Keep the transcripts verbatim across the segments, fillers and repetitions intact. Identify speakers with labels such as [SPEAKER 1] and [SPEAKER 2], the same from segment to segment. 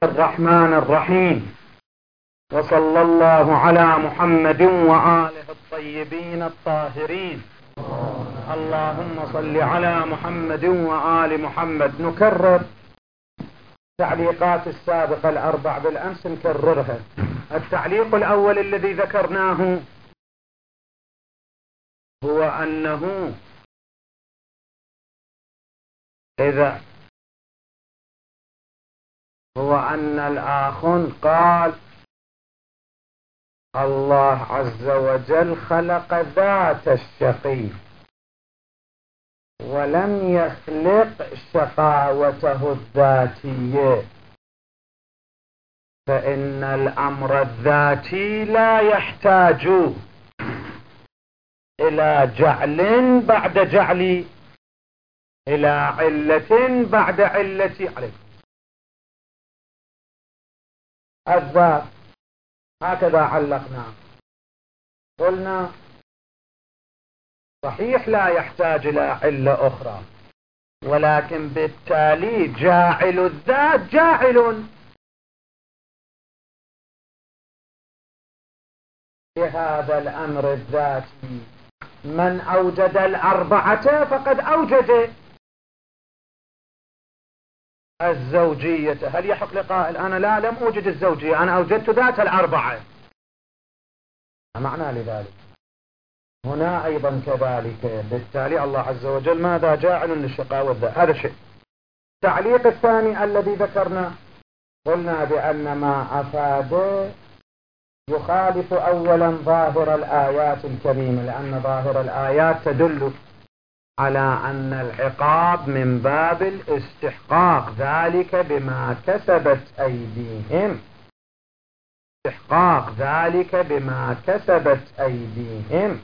[SPEAKER 1] الرحمن الرحيم، وصلى الله على محمد وآله الطيبين الطاهرين. اللهم صل على محمد وآل محمد. نكرر تعليقات السابقة الأربع بالأمس، نكررها. التعليق الأول الذي ذكرناه هو أنه إذا هو أن الآخر قال الله عز وجل خلق ذات الشقي ولم يخلق شقاوته الذاتية، فإن الأمر الذاتي لا يحتاج إلى جعل بعد جعل، إلى علة بعد علة. عليكم الذات هكذا علقنا، قلنا صحيح لا يحتاج إلى علة أخرى، ولكن بالتالي جاعل الذات جاعل بهذا الأمر الذاتي. من أوجد الأربعة فقد أوجد الزوجية. هل يحق لقائل أنا لا لم أوجد الزوجية، أنا أوجدت ذات الأربعة؟ ما معنى لذلك؟ هنا أيضا كذلك، بالتالي الله عز وجل ماذا؟ جاعل للشقاء والذات. هذا شيء. التعليق الثاني الذي ذكرنا، قلنا بأن ما أفاد يخالف أولا ظاهر الآيات الكريمة، لأن ظاهر الآيات تدل على أن العقاب من باب الاستحقاق، ذلك بما كسبت أيديهم، استحقاق ذلك بما كسبت أيديهم.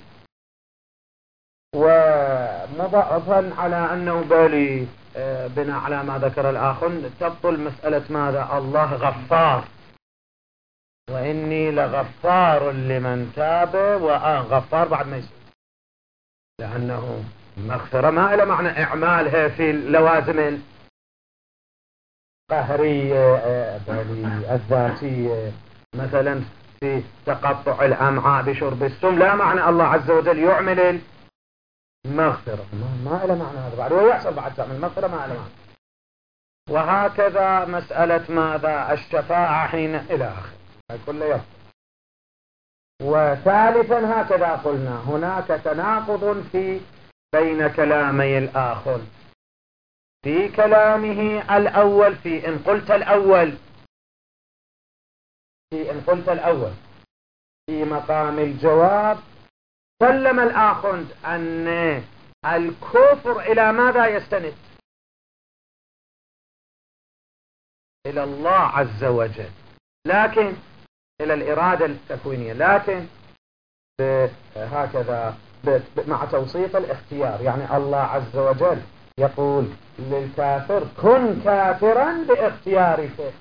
[SPEAKER 1] ومضافا على أنه بالي بناء على ما ذكر الآخر تبطل مسألة ماذا؟ الله غفار، وإني لغفار لمن تاب وغفار بعد ما يسوي، لأنه مغفرة ما إلى معنى إعمالها في اللوازم القهرية الذاتية، مثلا في تقطع الأمعاء بشرب السم، لا معنى الله عز وجل يعمل المغفرة، ما إلى معنى هذا بعد، ويحصل بعد تعمل المغفرة ما إلى معنى. وهكذا مسألة ماذا؟ الشفاعة حين إلى آخر كل يوم. وثالثا هكذا قلنا هناك تناقض في بين كلامي الآخر، في كلامه الأول في إن قلت الأول في إن قلت الأول في مقام الجواب سلم الآخر أن الكفر إلى ماذا يستند؟ إلى الله عز وجل، لكن إلى الإرادة التكوينية، لكن هكذا مع توصيف الاختيار. يعني الله عز وجل يقول للكافر كن كافرا باختيارك،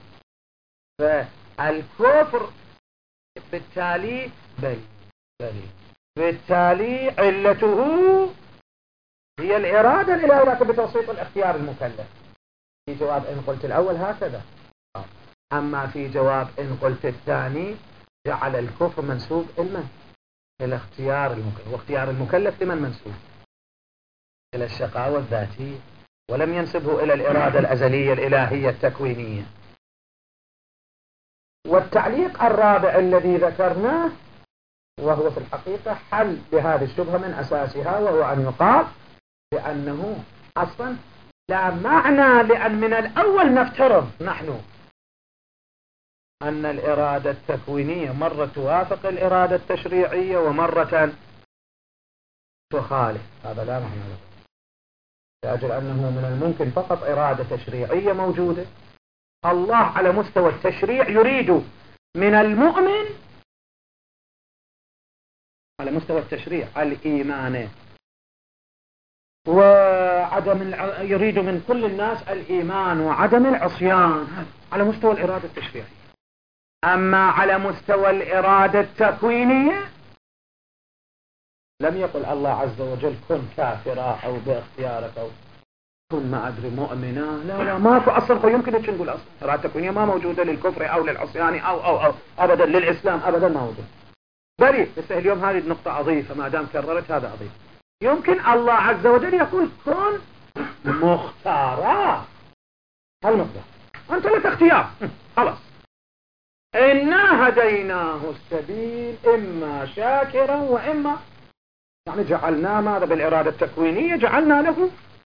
[SPEAKER 1] فالكفر بالتالي بل بل بالتالي علته هي الإرادة الإلهية، لكن بتوصيف الاختيار المكلف. في جواب إن قلت الأول هكذا، أما في جواب إن قلت الثاني جعل الكفر منسوب إلى إلى اختيار المكلف، واختيار المكلف لمن منسوب؟ إلى الشقاوة الذاتية، ولم ينسبه إلى الإرادة الأزلية الإلهية التكوينية. والتعليق الرابع الذي ذكرناه وهو في الحقيقة حل لهذه الشبهة من أساسها، وهو أن يقال بأنه أصلا لا معنى، لأن من الأول نفترض نحن أن الإرادة التكوينية مرة توافق الإرادة التشريعية ومرة تخالف، هذا لا معنى له، لأجل أنه من الممكن فقط إرادة تشريعية موجودة. الله على مستوى التشريع يريد من المؤمن على مستوى التشريع الإيمان، وعدم الع... يريد من كل الناس الإيمان وعدم العصيان على مستوى الإرادة التشريعية. أما على مستوى الإرادة التكوينية لم يقل الله عز وجل كن كافرا أو باختيارك أو كن ما أدري مؤمنة، لا لا ما في أصلا. يمكن أن نقول أصلا إرادة تكوينية ما موجودة للكفر أو للعصيان أو أو أو أبدا للإسلام أبدا ما موجود. بريء. بس اليوم هذه النقطة أضيفها ما دام كررت هذا أضيف. يمكن الله عز وجل يقول كن مختارا. هالمقدار أنت لك اختيار خلاص. إنا هديناه السبيل إما شاكرا وإما، يعني جعلنا ماذا بالإرادة التكوينية؟ جعلنا له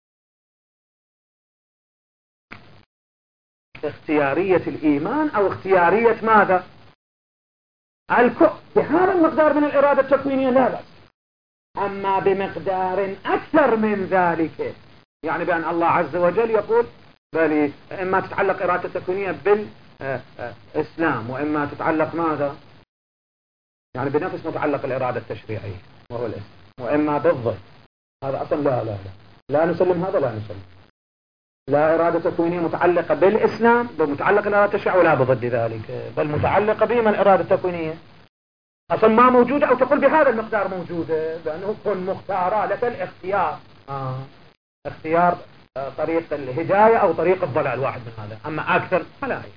[SPEAKER 1] اختيارية الإيمان أو اختيارية ماذا؟ الكفر. بهذا المقدار من الإرادة التكوينية لا بأس. أما بمقدار أكثر من ذلك، يعني بأن الله عز وجل يقول بل إما تتعلق إرادة التكوينية بالإسلام وإما تتعلق ماذا؟ يعني بنفس متعلق الإرادة التشريعية وهو الإسلام، وإما بالضد. هذا أصلا لا لا لا لا نسلم هذا، لا نسلم. لا إرادة تكوينية متعلقة بالإسلام بمتعلق الإرادة التشريعية ولا بضد ذلك، بل متعلقة بما الإرادة التكوينية أصلا ما موجودة، أو تقول بهذا المقدار موجودة، لأنه كن مختارة لك الاختيار. آه. اختيار آه طريق الهداية أو طريق الضلال، واحد من هذا. أما أكثر فلا أعرف.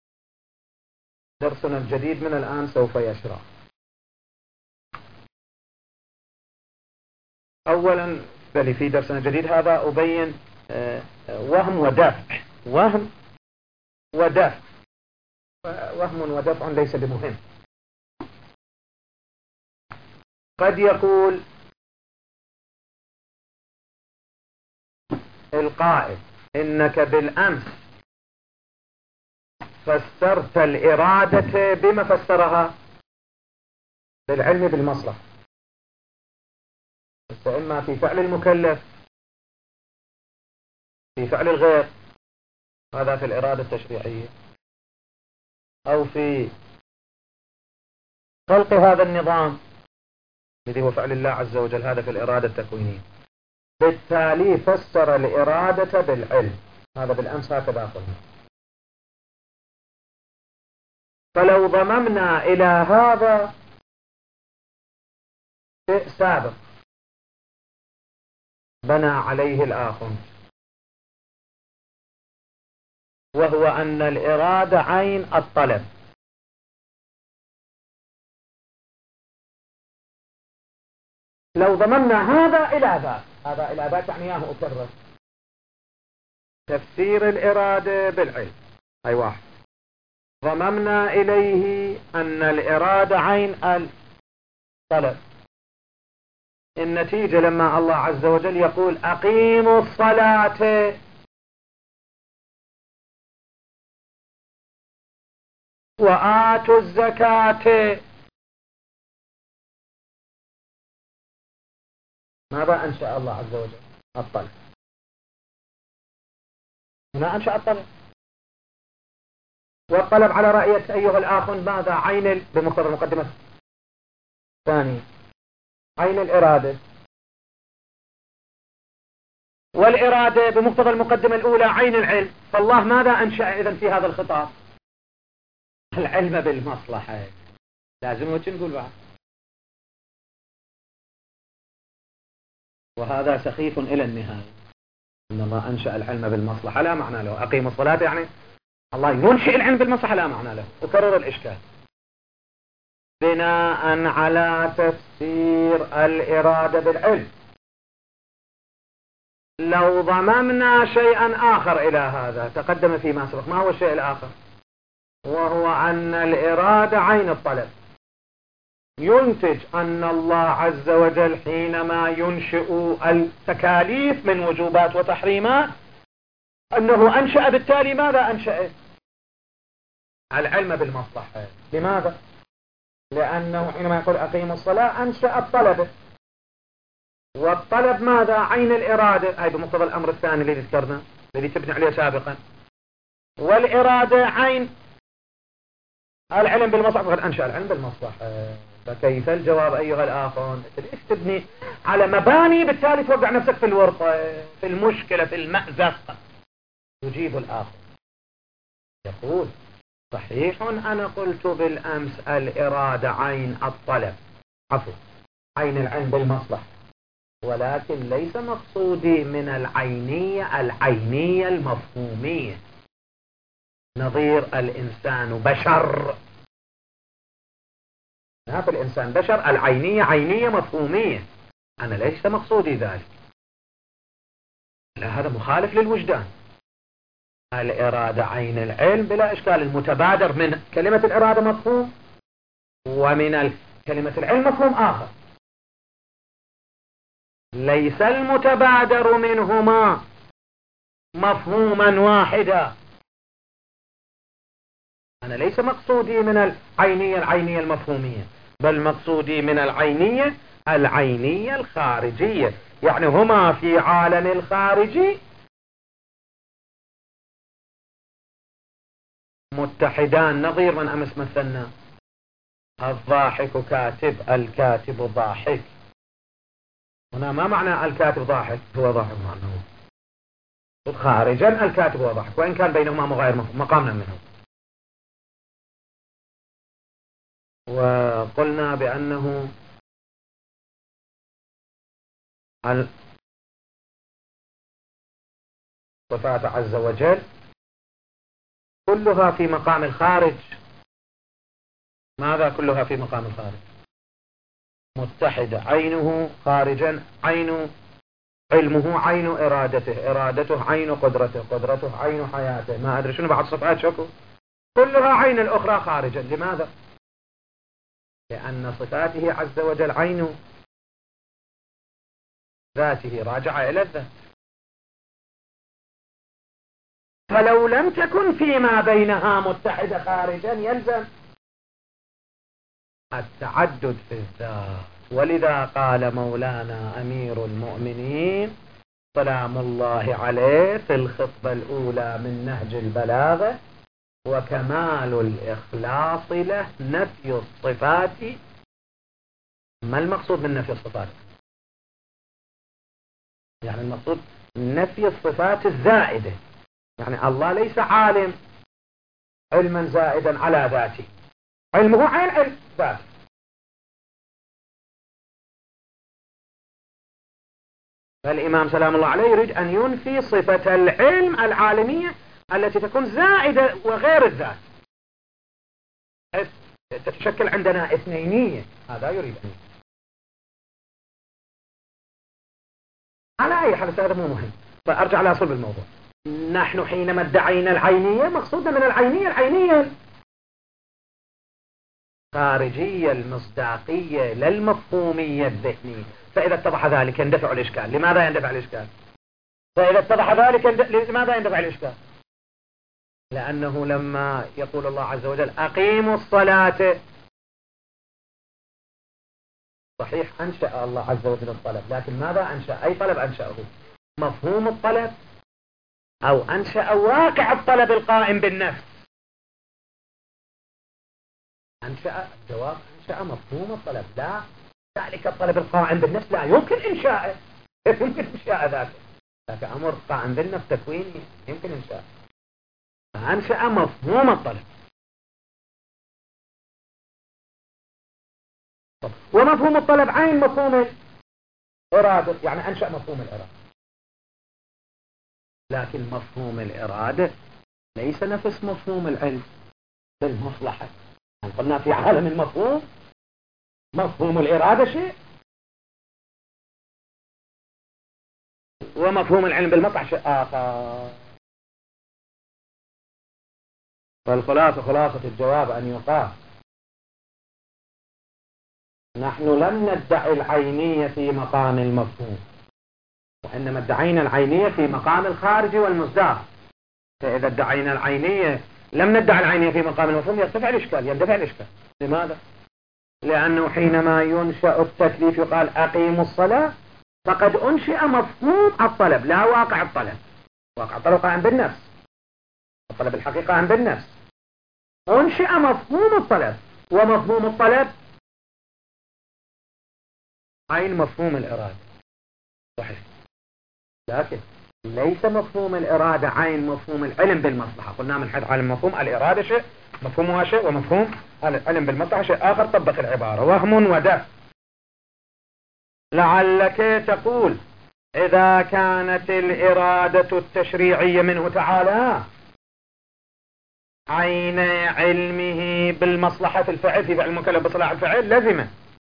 [SPEAKER 1] درسنا الجديد من الآن سوف يشرح. أولا بل في درسنا الجديد هذا أبين آه وهم ودفع. وهم ودفع. وهم ودفع ليس بمهم. قد يقول القائل إنك بالأمس فسرت الإرادة بما فسرها؟ بالعلم بالمصلحة، إما في فعل المكلف في فعل الغير، هذا في الإرادة التشريعية، أو في خلق هذا النظام الذي هو فعل الله عز وجل، هذا في الإرادة التكوينية. بالتالي فسر الإرادة بالعلم، هذا بالأمس هكذا قلنا. فلو ضممنا إلى هذا شيء سابق بنى عليه الآخر، وهو أن الإرادة عين الطلب. لو ضممنا هذا إلى ذاك، هذا إلى ذاك يعني ياه أكرر تفسير الإرادة بالعلم. أي واحد. ضممنا إليه أن الإرادة عين الطلب. النتيجة لما الله عز وجل يقول أقيموا الصلاة وآتوا الزكاة، ماذا أنشأ الله عز وجل؟ الطلب. هنا أنشأ الطلب، والطلب على رأيك أيها الآخ ماذا؟ عين بمقتضى المقدمة الثانية عين الإرادة، والإرادة بمقتضى المقدمة الأولى عين العلم. فالله ماذا أنشأ إذن في هذا الخطاب؟ العلم بالمصلحة. لازم وش نقول بعد؟ وهذا سخيف إلى النهاية. إن الله أنشأ العلم بالمصلحة لا معنى له. أقيم الصلاة يعني الله ينشئ العلم بالمصلحة لا معنى له. أكرر الإشكال. بناء على تفسير الإرادة بالعلم، لو ضممنا شيئا آخر إلى هذا تقدم فيما سبق. ما هو الشيء الآخر؟ وهو أن الإرادة عين الطلب، ينتج أن الله عز وجل حينما ينشئ التكاليف من وجوبات وتحريمات أنه أنشأ بالتالي ماذا أنشأ؟ العلم بالمصلحة. لماذا؟ لأنه حينما يقول أقيم الصلاة أنشأ الطلب، والطلب ماذا؟ عين الإرادة، أي بمقتضى الأمر الثاني الذي ذكرنا الذي تبني عليه سابقا. والإرادة عين العلم بالمصلحة، فقد أنشأ العلم بالمصلحة. فكيف الجواب أيها الآخر؟ ليش تبني على مباني بالتالي توقع نفسك في الورطة في المشكلة في المأزق؟ يجيب الآخر يقول صحيح أنا قلت بالأمس الإرادة عين الطلب، عفوا عين العلم بالمصلحة، ولكن ليس مقصودي من العينية العينية المفهومية، نظير الإنسان بشر. هذا الإنسان بشر، العينية عينية مفهومية، أنا ليس مقصودي ذلك. لا، هذا مخالف للوجدان. الإرادة عين العلم بلا إشكال. المتبادر من كلمة الإرادة مفهوم، ومن كلمة العلم مفهوم آخر. ليس المتبادر منهما مفهوما واحدا. أنا ليس مقصودي من العينية العينية المفهومية، بل مقصودي من العينية العينية الخارجية، يعني هما في عالم الخارجي متحدان. نظير من أمس مثلنا الضاحك كاتب، الكاتب ضاحك. هنا ما معنى الكاتب ضاحك؟ هو ضاحك معناه خارجا الكاتب هو ضاحك، وإن كان بينهما مغاير مقامنا منه. وقلنا بأنه الصفات عز وجل كلها في مقام الخارج. ماذا كلها في مقام الخارج؟ متحدة، عينه خارجا، عين علمه عين إرادته، إرادته عين قدرته، قدرته عين حياته، ما أدري شنو بعد صفات شكو، كلها عين الأخرى خارجا. لماذا؟ لأن صفاته عز وجل عين ذاته راجعة إلى الذات. فلو لم تكن فيما بينها متحدة خارجا يلزم التعدد في الذات. ولذا قال مولانا أمير المؤمنين سلام الله عليه في الخطبة الأولى من نهج البلاغة: وكمال الإخلاص له نفي الصفات. ما المقصود من نفي الصفات؟ يعني المقصود نفي الصفات الزائدة، يعني الله ليس عالم علما زائدا على ذاته، علمه عين علم ذات. فالإمام سلام الله عليه يريد أن ينفي صفة العلم العالمية التي تكون زائدة وغير الذات، تتشكل عندنا اثنينية. هذا يريد أن ينفي. على أي حال هذا مو مهم، فأرجع لأصل الموضوع. نحن حينما ادعينا العينية مقصودنا من العينية العينية الخارجية المصداقية للمفهومية الذهنية. فإذا اتضح ذلك يندفع الإشكال. لماذا يندفع الإشكال؟ فإذا اتضح ذلك لماذا يندفع الإشكال؟ لأنه لما يقول الله عز وجل أقيموا الصلاة، صحيح أنشأ الله عز وجل الطلب، لكن ماذا أنشأ؟ أي طلب أنشأه؟ مفهوم الطلب أو أنشأ واقع الطلب القائم بالنفس؟ أنشأ الجواب أنشأ مفهوم الطلب. لا، ذلك الطلب القائم بالنفس لا يمكن إنشاءه، يمكن إنشاء ذاته، لكن أمر قائم بالنفس تكويني يمكن إنشاءه. فأنشأ مفهوم الطلب. ومفهوم الطلب عين مفهوم الإرادة، يعني أنشأ مفهوم الإرادة. لكن مفهوم الإرادة ليس نفس مفهوم العلم بالمصلحة. قلنا في عالم المفهوم مفهوم الإرادة شيء، ومفهوم العلم بالمصلحة شيء آخر. فالخلاصة خلاصة الجواب أن يقال نحن لم ندعي العينية في مقام المفهوم، وإنما ادعينا العينية في مقام الخارج والمصداق. فإذا ادعينا العينية لم ندعي العينية في مقام المفهوم يرتفع الإشكال، يندفع الإشكال. لماذا؟ لأنه حينما ينشأ التكليف يقال أقيموا الصلاة، فقد أنشئ مفهوم الطلب لا واقع الطلب. واقع الطلب قائم بالنفس، الطلب الحقيقة قائم بالنفس. أنشئ مفهوم الطلب، ومفهوم الطلب عين مفهوم الإرادة. صحيح، لكن ليس مفهوم الإرادة عين مفهوم العلم بالمصلحة. قلنا من حيث عالم مفهوم الإرادة شيء، مفهومها شيء، ومفهوم العلم بالمصلحة شيء آخر. طبق العبارة وهم ودف. لعلك تقول إذا كانت الإرادة التشريعية منه تعالى عين علمه بالمصلحة في الفعل في فعل المكلف بصلاح الفعل لزمه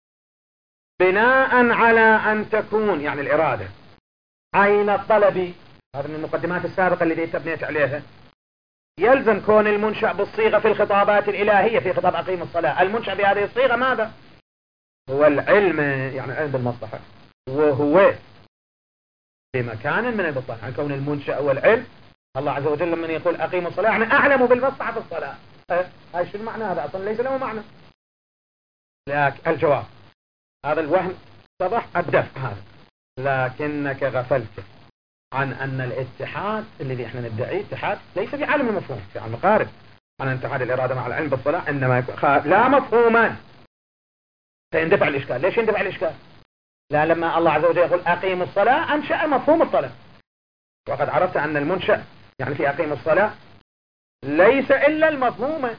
[SPEAKER 1] بناء على أن تكون يعني الإرادة عين الطلب، هذا من المقدمات السابقة التي تبنيت عليها، يلزم كون المنشأ بالصيغة في الخطابات الإلهية في خطاب أقيم الصلاة، المنشأ بهذه الصيغة ماذا؟ هو العلم، يعني العلم بالمصلحة، وهو في مكان من البطلان، يعني كون المنشأ والعلم. الله عز وجل لما يقول أقيم الصلاة يعني أعلم بالمصلحة في الصلاة، هاي شو المعنى؟ هذا أصلا ليس له معنى. لكن الجواب هذا الوهم اتضح الدفع هذا، لكنك غفلت عن أن الاتحاد الذي احنا ندعيه اتحاد ليس بعالم المفهوم، في علم القارب عن اتحاد الإرادة مع العلم بالصلاة، إنما لا مفهوما فيندفع الإشكال. ليش يندفع الإشكال؟ لا، لما الله عز وجل يقول أقيم الصلاة أنشأ مفهوم الصلاة، وقد عرفت أن المنشأ يعني في أقيم الصلاة ليس إلا المفهوم.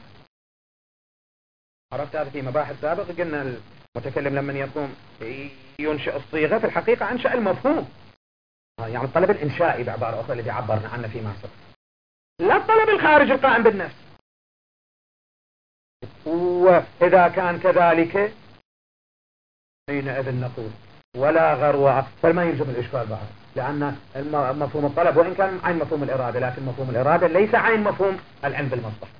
[SPEAKER 1] عرفت هذا في مباحث سابقة، قلنا المتكلم لما يقوم ينشئ الصيغة في الحقيقة أنشأ المفهوم، يعني الطلب الإنشائي بعبارة أخرى الذي عبرنا عنه فيما سبق، لا الطلب الخارج القائم بالنفس. وإذا كان كذلك حينئذ نقول ولا غرو، فما يلزم الإشكال بعد، لأن مفهوم الطلب وإن كان عين مفهوم الإرادة، لكن مفهوم الإرادة ليس عين مفهوم العلم بالمصلحة،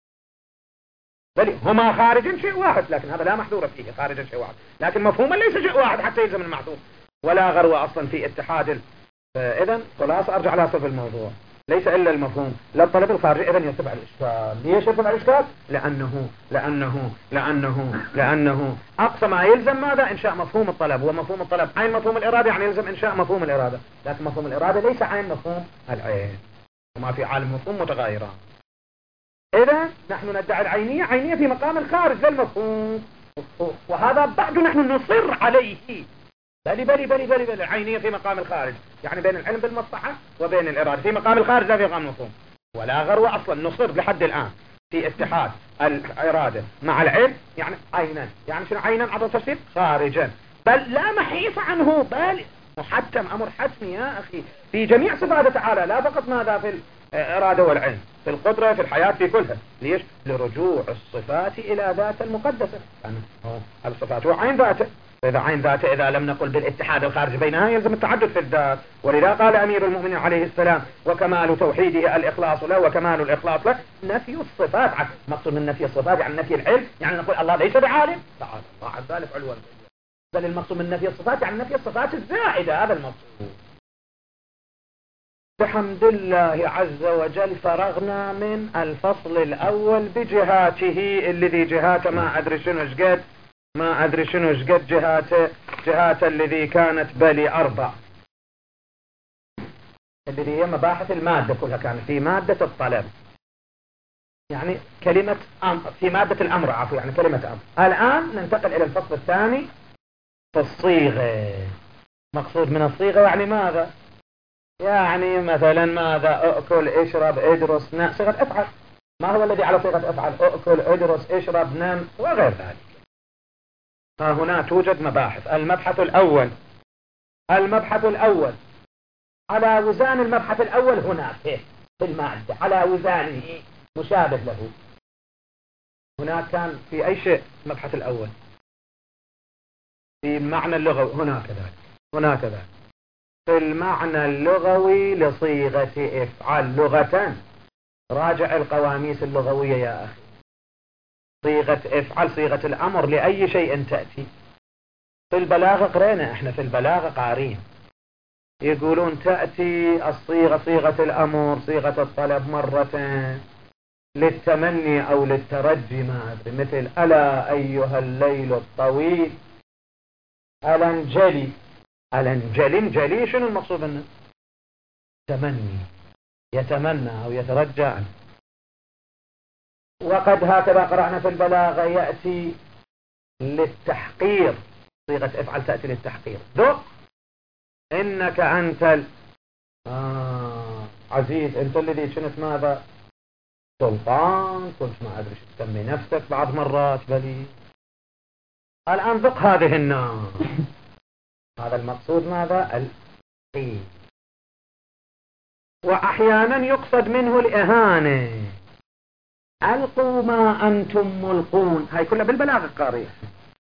[SPEAKER 1] بل هما خارج شيء واحد، لكن هذا لا محذور فيه، خارج شيء واحد لكن مفهوما ليس شيء واحد حتى يلزم المحذور. ولا غرو أصلا في اتحاد. إذن خلاص أرجع على أصل الموضوع، ليس إلا المفهوم لا الطلب الخارجي، إذن يرتفع الإشكال. ليش يرتفع الإشكال؟ لأنه لأنه لأنه لأنه أقصى ما يلزم ماذا؟ إنشاء مفهوم الطلب، ومفهوم الطلب عين مفهوم الإرادة، يعني يلزم إنشاء مفهوم الإرادة، لكن مفهوم الإرادة ليس عين مفهوم العين، وما في عالم مفهوم متغايران. إذا نحن ندعي العينية، عينية في مقام الخارج للمفهوم، وهذا بعد نحن نصر عليه. بلي بلي بلي بلي بلي عينية في مقام الخارج، يعني بين العلم بالمصلحة وبين الإرادة في مقام الخارج لا في مقام المفهوم. ولا غرو أصلا نصر لحد الآن في اتحاد الإرادة مع العلم، يعني عينا، يعني شنو عينا عبر تفسير خارجا، بل لا محيص عنه، بل محتم أمر حتمي يا أخي في جميع صفاته تعالى، لا فقط ماذا في الإرادة والعلم، في القدرة، في الحياة، في كلها. ليش؟ لرجوع الصفات إلى ذات المقدسة، يعني الصفات هو عين ذاته، فإذا عين ذاته إذا لم نقل بالاتحاد الخارج بينها يلزم التعدد في الذات. ولذا قال أمير المؤمنين عليه السلام وكمال توحيده الإخلاص له، وكمال الإخلاص له نفي الصفات. مقصود من نفي الصفات يعني نفي العلم، يعني نقول الله ليس بعالم، تعالى الله عن ذلك علوا، بل المقصود من نفي الصفات يعني نفي الصفات الزائدة، هذا المقصود. بحمد الله عز وجل فرغنا من الفصل الأول بجهاته، الذي جهاته ما أدري شنو شقد ما أدري شنو شقد جهاته جهاته الذي كانت بلي أربع، الذي هي مباحث المادة كلها كانت في مادة الطلب، يعني كلمة أمر، في مادة الأمر عفوا، يعني كلمة أمر. الآن ننتقل إلى الفصل الثاني في الصيغة. مقصود من الصيغة يعني ماذا؟ يعني مثلا ماذا؟ أأكل، اشرب، ادرس، نام، صيغة افعل. ما هو الذي على صيغة افعل؟ أأكل، ادرس، اشرب، نام وغير ذلك. ها هنا توجد مباحث. المبحث الأول المبحث الأول على وزان المبحث الأول هناك في المادة، على وزانه مشابه له. هناك كان في أي شيء المبحث الأول في معنى اللغوي، هناك كذلك هناك كذلك في المعنى اللغوي لصيغة افعل لغة. راجع القواميس اللغوية يا أخي. صيغة افعل صيغة الأمر لأي شيء تأتي. في البلاغة قرينا احنا في البلاغة قارين يقولون تأتي الصيغة صيغة الأمر صيغة الطلب مرتين للتمني أو للترجي، ما أدري، مثل ألا أيها الليل الطويل ألنجلي. ألنجلي جلي شنو المقصود منه؟ تمني، يتمنى أو يترجى عنه. وقد هكذا قرأنا في البلاغة يأتي للتحقير، صيغة افعل تأتي للتحقير. دق إنك أنت ال... آه عزيز، أنت الذي كنت ماذا؟ سلطان، كنت ما أدري شو تسمي نفسك بعض مرات بلي. الآن ذق هذه النار، هذا المقصود ماذا؟ القيل. وأحيانا يقصد منه الإهانة. ألقوا ما أنتم ملقون، هاي كلها بالبلاغة القارئة.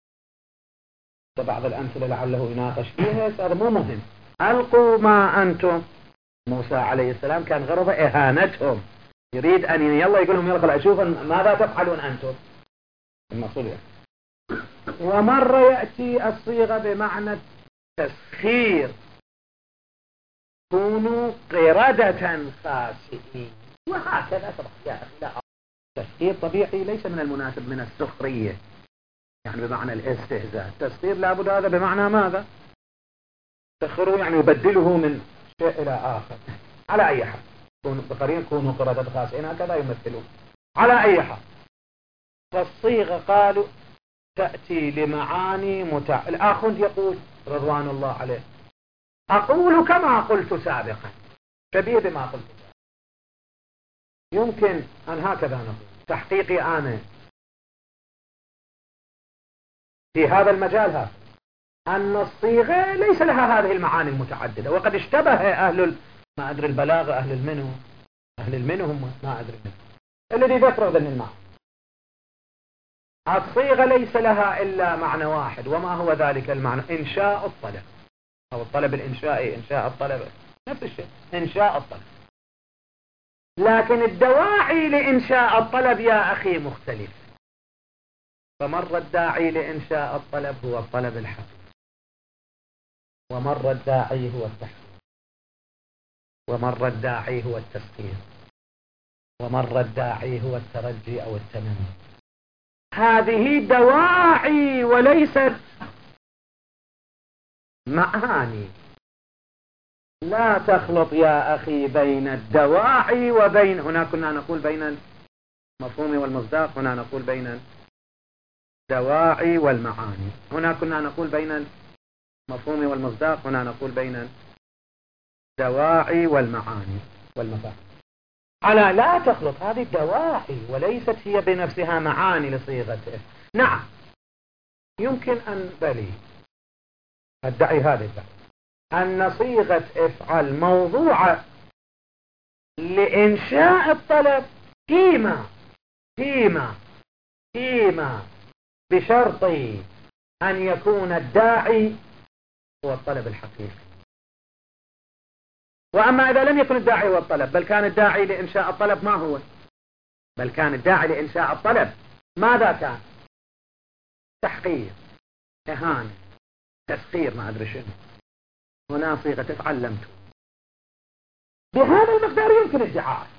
[SPEAKER 1] بعض الأمثلة لعله يناقش فيها، هذا مو مهم. ألقوا ما أنتم. موسى عليه السلام كان غرضه إهانتهم، يريد أن يلا يقول لهم يلا أشوف ماذا تفعلون أنتم. المقصود يعني. ومرة يأتي الصيغة بمعنى التسخير، كونوا قردة خاسئين، وهكذا. طبعا يا أخي لا، التسخير طبيعي ليس من المناسب من السخرية، يعني بمعنى الاستهزاء. التسخير لابد هذا بمعنى ماذا؟ تسخروا يعني يبدله من شيء إلى آخر. على أي حال كونوا بقرين كونوا قردة خاسئين، هكذا يمثلون. على أي حال فالصيغة قالوا تأتي لمعاني متع... الآخوند يقول رضوان الله عليه أقول كما قلت سابقا، شبيه بما قلت سابقا. يمكن أن هكذا نقول تحقيقي أنا في هذا المجال هذا أن الصيغة ليس لها هذه المعاني المتعددة، وقد اشتبه أهل ال... ما أدري البلاغة أهل المنو أهل المنو هم ما أدري منه الذي ذكروا ذن المعنى. الصيغة ليس لها إلا معنى واحد، وما هو ذلك المعنى؟ إنشاء الطلب، أو الطلب الإنشائي، إنشاء الطلب نفس الشيء، إنشاء الطلب. لكن الدواعي لإنشاء الطلب يا أخي مختلف. فمر الداعي لإنشاء الطلب هو الطلب الحقيقي، ومر الداعي هو التحقيق، ومر الداعي هو التسخير، ومر الداعي هو الترجي أو التمني. هذه دواعي وليست معاني. لا تخلط يا أخي بين الدواعي وبين، هنا كنا نقول بين المفهوم والمصداق، هنا نقول بين الدواعي والمعاني. هنا كنا نقول بين المفهوم والمصداق، هنا نقول بين الدواعي والمعاني والمفاهيم. على لا تخلط، هذه دواعي وليست هي بنفسها معاني لصيغته. نعم يمكن أن بلي أدعي هذا الدعوة أن صيغة افعل موضوعة لإنشاء الطلب فيما فيما فيما بشرط أن يكون الداعي هو الطلب الحقيقي. وأما إذا لم يكن الداعي هو الطلب، بل كان الداعي لإنشاء الطلب ما هو؟ بل كان الداعي لإنشاء الطلب ماذا كان؟ تحقير، إهانة، تسخير، ما أدري شنو. هنا صيغة افعل لم تكن. بهذا المقدار يمكن ادعاء.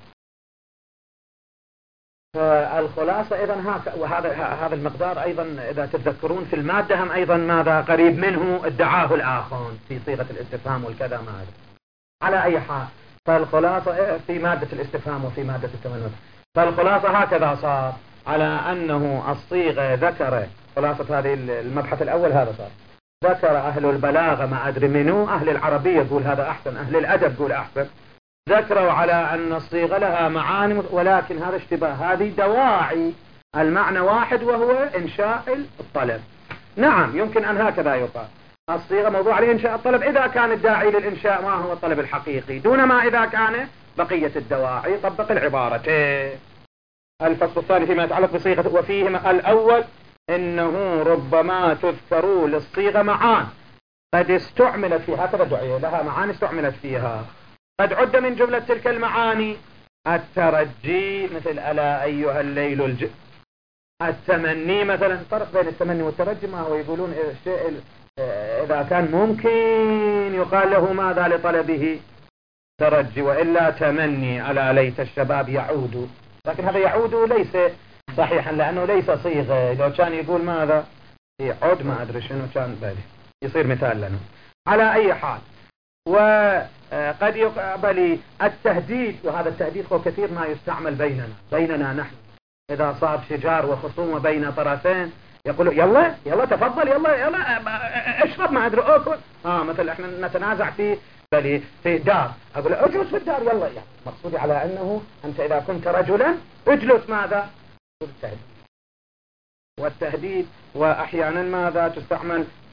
[SPEAKER 1] فالخلاصة إذن هذا، وهذا هذا المقدار أيضا إذا تتذكرون في المادة هم أيضا ماذا قريب منه ادعاه الآخرون في صيغة الاستفهام والكذا ما أدري. على أي حال فالخلاصة في مادة الاستفهام وفي مادة التمنى. فالخلاصة هكذا صار على أنه الصيغة ذكر خلاصة هذه المبحث الأول هذا صار ذكر أهل البلاغة ما أدري منه، أهل العربية يقول هذا أحسن، أهل الأدب يقول أحسن، ذكروا على أن الصيغة لها معاني، ولكن هذا اشتباه. هذه دواعي، المعنى واحد وهو إنشاء الطلب. نعم يمكن أن هكذا يقال الصيغة موضوع لإنشاء الطلب إذا كان الداعي للإنشاء ما هو الطلب الحقيقي، دون ما إذا كان بقية الدواعي. طبق العبارة. الفصل الثاني فيما يتعلق بصيغة، وفيه الأول إنه ربما تذكر للصيغة معان قد استعملت فيها، هكذا دعية لها معاني استعملت فيها، قد عد من جملة تلك المعاني الترجي مثل ألا أيها الليل الج... التمني مثلا. فرق بين التمني والترجي ما هو؟ يقولون الشيء إذا كان ممكن يقال له ماذا لطلبه ترجي، وإلا تمني على ليت الشباب يعود. لكن هذا يعود ليس صحيحا لأنه ليس صيغة. لو كان يقول ماذا يعود ما أدري شنو كان بالي يصير مثال لنا. على أي حال وقد يقبل التهديد، وهذا التهديد هو كثير ما يستعمل بيننا بيننا نحن إذا صار شجار وخصومة بين طرفين يقولوا يلا يلا تفضل يلا يلا اشرب ما أدري أكل. آه مثلا احنا نتنازع في بلي في دار، أقول اجلس في الدار يلا. يعني مقصودي على أنه أنت إذا كنت رجلا اجلس ماذا؟ التهديد. والتهديد وأحيانا ماذا تستعمل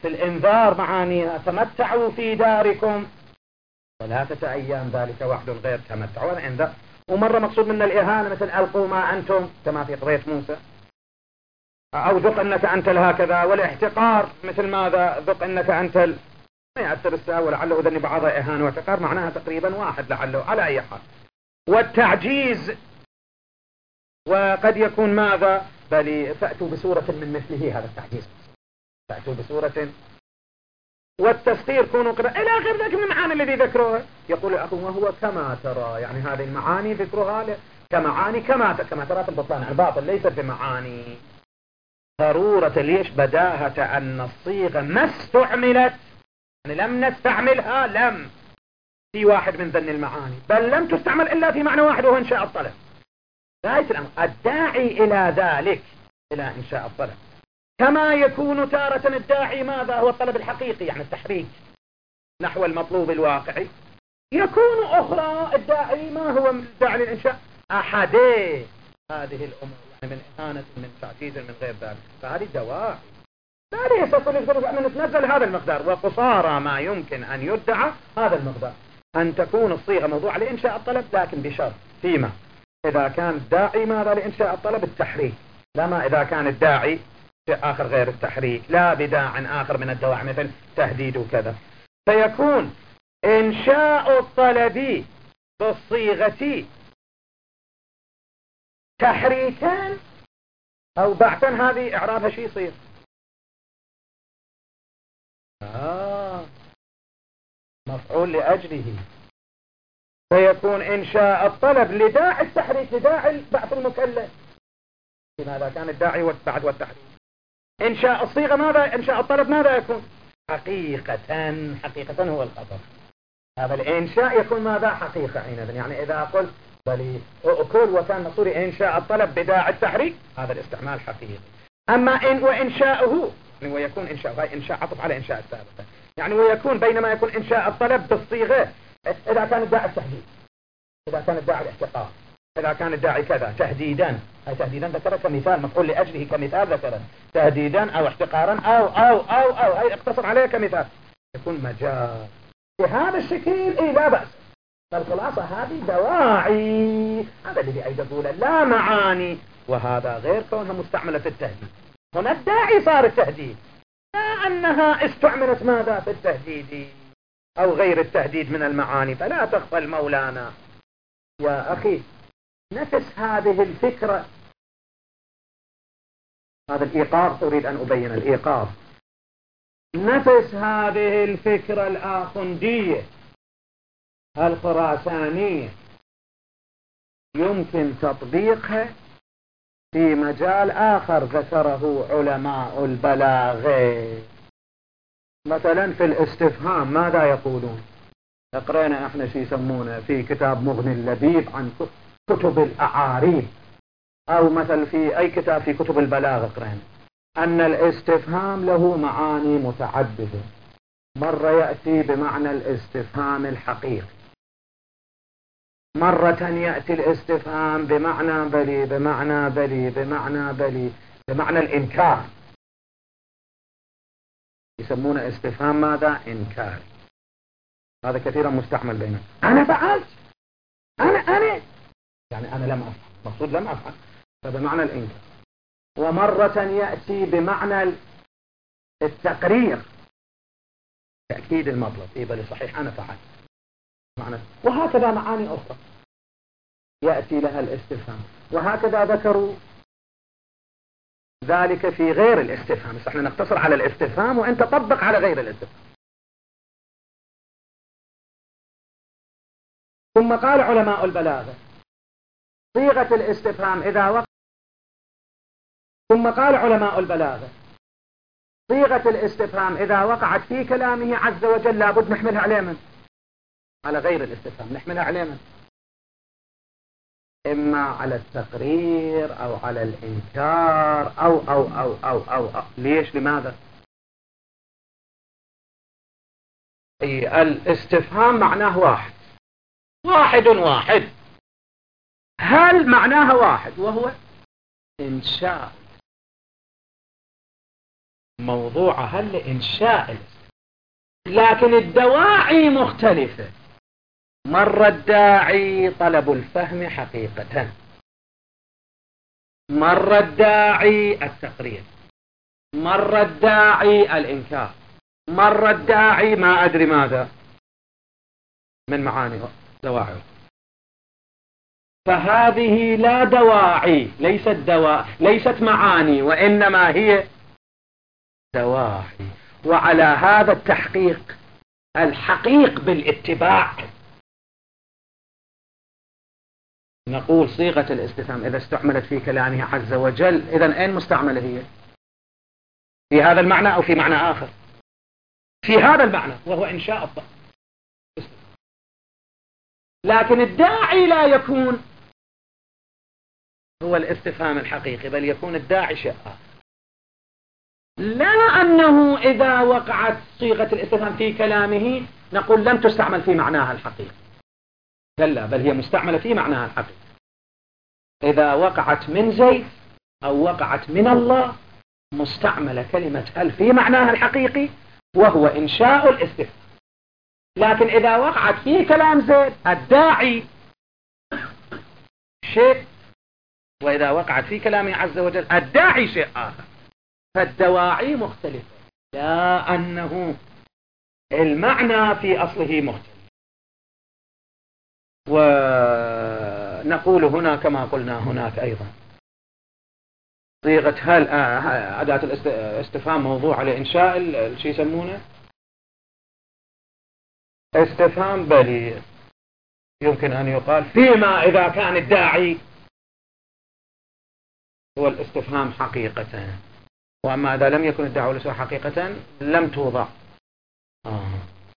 [SPEAKER 1] في الإنذار معانيها تمتعوا في داركم ثلاثة أيام ذلك وحد غير تمتع ولا إنذار. ومرة مقصود من الإهانة مثل ألقوا ما أنتم كما في قضية موسى، أو ذق أنك أنت الهكذا، والاحتقار مثل ماذا ذق أنك أنت ال... ما يأثر الساوى ولعله أذني بعضها إهانة واحتقار معناها تقريبا واحد لعله على أي حال. والتعجيز وقد يكون ماذا بل فأتوا بسورة من مثله، هذا التعجيز فأتوا بسورة. والتسخير كونوا قراء إلى آخر ذلك من المعاني الذي ذكروها. يقول أخو وهو كما ترى، يعني هذه المعاني ذكرها كمعاني كما كما ترى في البطلان عن باطل ليست بمعاني. ضرورة ليش بداهة أن الصيغة ما استعملت، يعني لم نستعملها لم في واحد من ذن المعاني، بل لم تستعمل إلا في معنى واحد وهو إنشاء الطلب. غاية الأمر الداعي إلى ذلك إلى إنشاء الطلب، كما يكون تارة الداعي ماذا هو الطلب الحقيقي يعني التحريك نحو المطلوب الواقعي، يكون أخرى الداعي ما هو الداعي للإنشاء أحدي هذه الأمور، يعني من إهانة من تعجيز من غير ذلك. فهذه دواعي لا يستطيع أن نتنزل هذا المقدار، وقصارى ما يمكن أن يدعى هذا المقدار أن تكون الصيغة موضوع لإنشاء الطلب، لكن بشرط فيما إذا كان الداعي ماذا لإنشاء الطلب التحريك، لما إذا كان الداعي شيء آخر غير التحريك لا بداع آخر من الدواعي مثل تهديد وكذا. فيكون إنشاء الطلب بالصيغة تحريكا أو بعثا، هذه إعرابها شيء يصير آه مفعول لأجله. فيكون إنشاء الطلب لداعي التحريك لداعي البعث المكلف، لماذا كان الداعي والبعث والتحريك. إنشاء الصيغة ماذا إنشاء الطلب ماذا يكون حقيقة، حقيقة هو الخطر. هذا الإنشاء يكون ماذا حقيقة حينئذ، يعني إذا قلت بل أكل وكان مصوري إنشاء الطلب بداعي التحريك هذا الاستعمال حقيقي. أما إن وإنشاؤه يعني ويكون إنشاء هاي إنشاء عطف على إنشاء السابقة، يعني ويكون بينما يكون إنشاء الطلب بالصيغة إذا كان الداعي التهديد، إذا كان الداعي الاحتقار، إذا كان الداعي كذا تهديدا، هاي تهديدا ذكر كمثال مفعول لأجله كمثال ذكر تهديدا أو احتقارا أو أو أو أو هاي اقتصر عليه كمثال، يكون مجال بهذا الشكل إيه لا بأس. فالخلاصة هذه دواعي، هذا اللي بأيد أقوله لا معاني، وهذا غير كونها مستعملة في التهديد. هنا الداعي صار التهديد، لا أنها استعملت ماذا في التهديد أو غير التهديد من المعاني. فلا تغفل مولانا يا أخي نفس هذه الفكرة، هذا الإيقاظ أريد أن أبين الإيقاظ، نفس هذه الفكرة الآخندية الخراسانية يمكن تطبيقها في مجال آخر ذكره علماء البلاغة، مثلا في الاستفهام ماذا يقولون؟ اقرأنا احنا شي يسمونه في كتاب مغني اللبيب عن كتب الأعاريب، أو مثل في أي كتاب في كتب البلاغة اقرأنا أن الاستفهام له معاني متعددة. مرة يأتي بمعنى الاستفهام الحقيقي، مرة يأتي الاستفهام بمعنى بلي بمعنى بلي بمعنى بلي بمعنى الإنكار، يسمونه استفهام ماذا إنكاري. هذا كثيرا مستعمل بيننا، أنا فعلت أنا أنا يعني أنا لم أفعل، مقصود لم أفعل فبمعنى الإنكار. ومرة يأتي بمعنى التقرير تأكيد المطلب، إيه بل صحيح أنا فعلت معنى. وهكذا معاني أخرى يأتي لها الاستفهام، وهكذا ذكروا ذلك في غير الاستفهام. بس احنا نقتصر على الاستفهام وانت طبق على غير الاستفهام. ثم قال علماء البلاغة صيغة الاستفهام إذا وقع ثم قال علماء البلاغة صيغة الاستفهام إذا وقعت في كلامه عز وجل لابد نحملها على من؟ على غير الاستفهام، نحملها على من؟ إما على التقرير أو على الإنكار أو أو أو أو أو, أو. ليش؟ لماذا؟ أي الاستفهام معناه واحد واحد واحد، هل معناها واحد وهو إنشاء موضوعها لإنشاء الاستفهام، لكن الدواعي مختلفة. مر الداعي طلب الفهم حقيقة، مر الداعي التقرير، مر الداعي الإنكار، مر الداعي ما أدري ماذا من معاني دواعي. فهذه لا دواعي، ليست دواء، ليست معاني، وإنما هي دواعي. وعلى هذا التحقيق الحقيق بالاتباع نقول صيغة الاستفهام إذا استعملت في كلامه عز وجل، إذن أين مستعملة هي؟ في هذا المعنى أو في معنى آخر؟ في هذا المعنى، وهو إنشاء الطلب. لكن الداعي لا يكون هو الاستفهام الحقيقي، بل يكون الداعي شيء آخر. لا أنه إذا وقعت صيغة الاستفهام في كلامه نقول لم تستعمل في معناها الحقيقي، لا، بل هي مستعملة في معناها الحقيقي. إذا وقعت من زيد أو وقعت من الله مستعملة كلمة هل في معناها الحقيقي، وهو إنشاء الاستفهام. لكن إذا وقعت في كلام زيد الداعي شيء، وإذا وقعت في كلامه عز وجل الداعي شيء آخر، فالدواعي مختلفة، لا أنه المعنى في أصله مختلف. ونقول هنا كما قلنا هناك أيضا صيغة هل أداة الاستفهام موضوع لإنشاء الشيء يسمونه استفهام بليغ. يمكن أن يقال فيما إذا كان الداعي هو الاستفهام حقيقة، وأما إذا لم يكن الداعي لسه حقيقة لم توضع آه.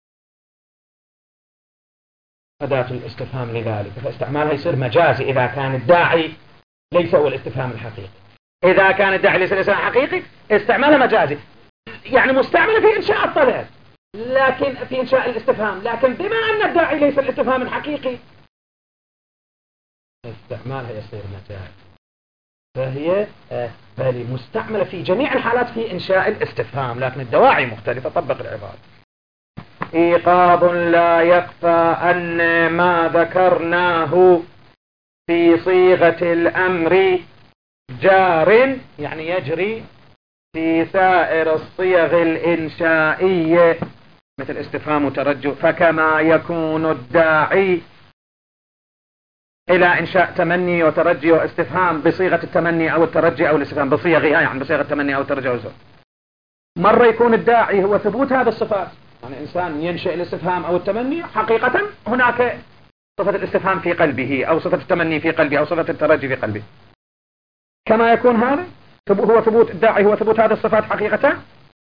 [SPEAKER 1] أداة الاستفهام لذلك، فاستعمالها يصير مجازي إذا كان الداعي ليس هو الاستفهام الحقيقي. إذا كان الداعي ليس الاستفهام الحقيقي استعمالها مجازي، يعني مستعملة في إنشاء الطلب لكن في إنشاء الاستفهام، لكن بما أن الداعي ليس الاستفهام الحقيقي استعمالها يصير مجازي. فهي بل مستعملة في جميع الحالات في إنشاء الاستفهام، لكن الدواعي مختلفة. طبق العبارة. إيقاظ لا يخفى أن ما ذكرناه في صيغة الأمر جار، يعني يجري في سائر الصيغ الإنشائية مثل استفهام وترجي، فكما يكون الداعي إلى إنشاء تمني وترجي واستفهام بصيغة التمني أو الترجي أو الاستفهام بصيغها، يعني بصيغة التمني أو الترجي أو الاستفهام. مرة يكون الداعي هو ثبوت هذا الصفات، يعني إنسان ينشئ الاستفهام أو التمني حقيقة هناك صفة الاستفهام في قلبه أو صفة التمني في قلبه أو صفة الترجي في قلبه. كما يكون هذا هو ثبوت الداعي هو ثبوت هذه الصفات حقيقة،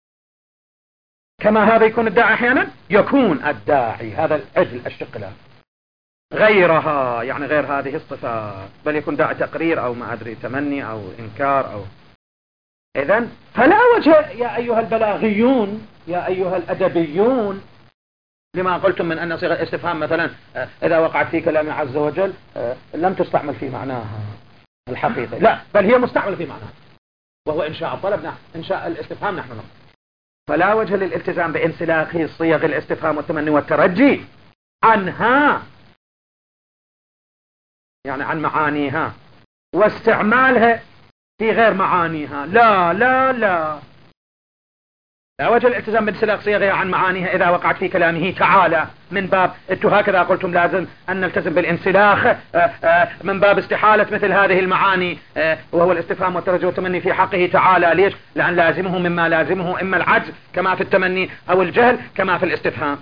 [SPEAKER 1] كما هذا يكون الداعي أحيانا يكون الداعي هذا العدل الشق غيرها، يعني غير هذه الصفات، بل يكون داعي تقرير أو ما أدري تمني أو إنكار أو. إذن فلا وجه يا أيها البلاغيون يا أيها الأدبيون لما قلتم من أن صيغة الاستفهام مثلا إذا وقعت في كلام عز وجل لم تستعمل في معناها الحقيقي، لا، بل هي مستعمل في معناها وهو إنشاء الطلب، نحن إنشاء الاستفهام نحن نقول. فلا وجه للالتزام بانسلاخ صيغ الاستفهام والتمني والترجي عنها، يعني عن معانيها، واستعمالها في غير معانيها، لا لا لا لا وجه الالتزام بانسلاخ صيغها عن معانيها إذا وقعت في كلامه تعالى، من باب انتم هكذا قلتم لازم أن نلتزم بالانسلاخ من باب استحالة مثل هذه المعاني وهو الاستفهام والترجي والتمني في حقه تعالى. ليش؟ لأن لازمه مما لازمه إما العجز كما في التمني أو الجهل كما في الاستفهام.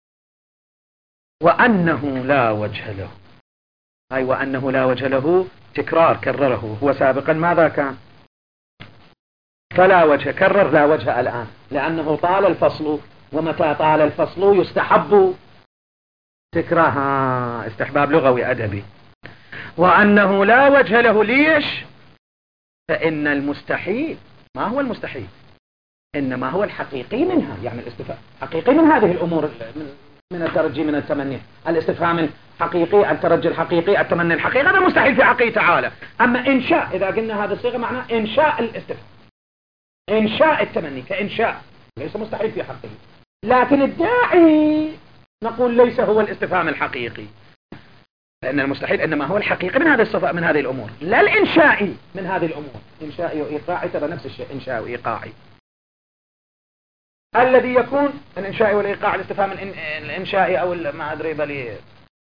[SPEAKER 1] وأنه لا وجه له، أي وأنه لا وجه له تكرار كرره هو سابقا ماذا كان؟ فلا وجه، كرر لا وجه الآن لأنه طال الفصل، ومتى طال الفصل يستحب تكرارها، استحباب لغوي أدبي. وأنه لا وجه له، ليش؟ فإن المستحيل ما هو المستحيل؟ إنما هو الحقيقي منها، يعني الاستفهام حقيقي من هذه الأمور، من الترجي من التمني، الاستفهام الحقيقي الترجي الحقيقي التمني الحقيقي، هذا مستحيل في حقه تعالى. أما إنشاء إذا قلنا هذا الصيغة معناه إنشاء الاستفهام، إنشاء التمني كإنشاء ليس مستحيل في حقه، لكن الداعي نقول ليس هو الاستفهام الحقيقي، لأن المستحيل إنما هو الحقيقي من هذه الصفاء من هذه الأمور، لا الإنشائي من هذه الأمور. إنشائي وإيقاعي ترى نفس الشيء، إنشائي وإيقاعي. الذي يكون الإنشائي والإيقاع الاستفهام الإنشائي أو ما أدري بلي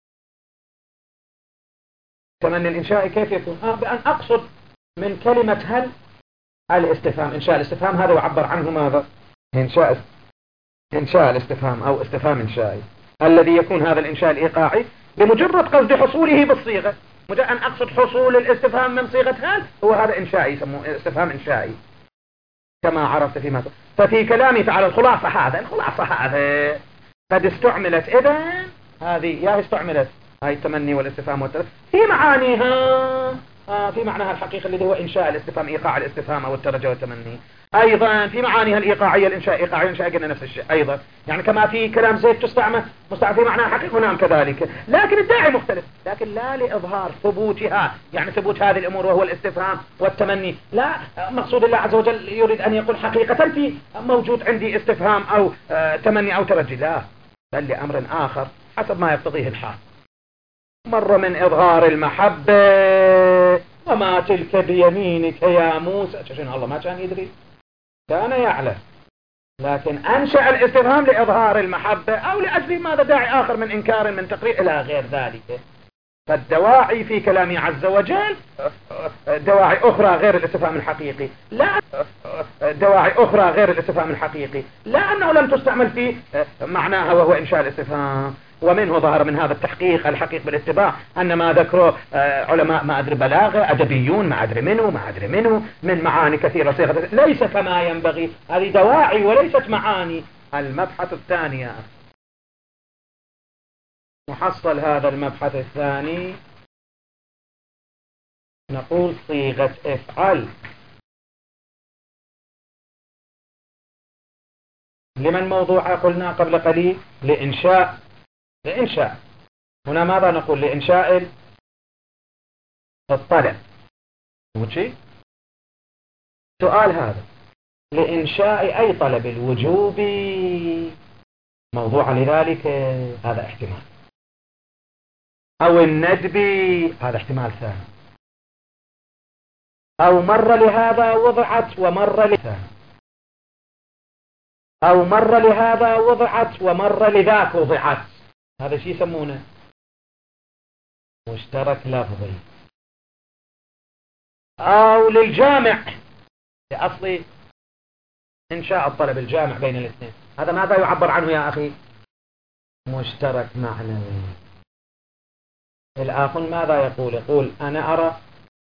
[SPEAKER 1] تمني الإنشائي كيف يكون؟ آه بأن أقصد من كلمة هل الاستفهام، إنشاء الاستفهام هذا يعبر عنه ماذا؟ إنشاء إنشاء الاستفهام أو استفهام إنشائي، الذي يكون هذا الإنشاء الإيقاعي بمجرد قصد حصوله بالصيغة، مجرد أن أقصد حصول الاستفهام من صيغة هل هو هذا إنشائي، يسموه استفهام إنشائي كما عرفت فيما. ففي كلامي تعالى الخلاصة هذا الخلاصة هذا قد استعملت إذن هذه يا استعملت هاي التمني والاستفهام والتلف في معانيها آه في معناها الحقيقي الذي هو إنشاء الاستفهام إيقاع الاستفهام أو الترجى والتمني، أيضا في معانيها الإيقاعية الإنشاء إيقاعية الإنشاء قلنا نفس الشيء أيضا، يعني كما في كلام زيد تستعمل مستعمل في معناها حقيقي هنا كذلك، لكن الداعي مختلف، لكن لا لإظهار ثبوتها، يعني ثبوت هذه الأمور وهو الاستفهام والتمني، لا مقصود الله عز وجل يريد أن يقول حقيقة في موجود عندي استفهام أو آه تمني أو ترجي، لا بل لأمر آخر حسب ما يقتضيه الحال. مر من إظهار المحبة وما تلك بيمينك يا موسى، شنو الله ما كان يدري، كان يعلم، لكن أنشأ الاستفهام لإظهار المحبة أو لأجل ماذا داعي آخر من إنكار من تقرير إلى غير ذلك. فالدواعي في كلامه عز وجل دواعي أخرى غير الاستفهام الحقيقي، لا دواعي أخرى غير الاستفهام الحقيقي، لا أنه لم تستعمل في معناها وهو إنشاء الاستفهام. ومنه ظهر من هذا التحقيق الحقيق بالاتباع أن ما ذكره علماء ما أدري بلاغة أدبيون ما أدري منه ما أدري منه من معاني كثيرة صيغة ليس كما ينبغي، هذه دواعي وليست معاني. المبحث الثاني محصل هذا المبحث الثاني نقول صيغة افعل لمن موضوعها قلنا قبل قليل لإنشاء لإنشاء هنا ماذا نقول لإنشاء الطلب وشي سؤال هذا لإنشاء أي طلب الوجوب موضوع لذلك هذا احتمال، أو الندب هذا احتمال ثاني، أو مر لهذا وضعت ومر لهذا، أو مر لهذا وضعت ومر لذاك وضعت، هذا شيء يسمونه مشترك لفظي. أو للجامع لأصل إنشاء الطلب الجامع بين الاثنين، هذا ماذا يعبر عنه يا أخي؟ مشترك معنوي. الآخر ماذا يقول؟ يقول أنا أرى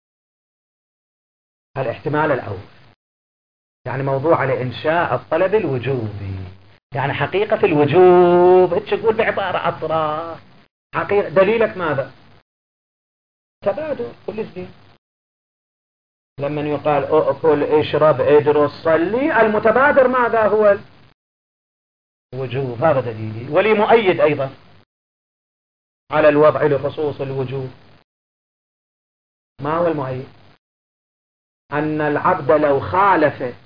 [SPEAKER 1] الاحتمال الأول، يعني موضوع لإنشاء الطلب الوجوبي، يعني حقيقة الوجوب هيك تقول بعبارة أطرى حقيقة دليلك ماذا؟ تبادل كل شيء، لما يقال أكل اشرب ادرس صلي المتبادر ماذا هو؟ الوجوب، هذا دليلي ولي مؤيد أيضا على الوضع لخصوص الوجوب. ما هو المؤيد؟ أن العبد لو خالف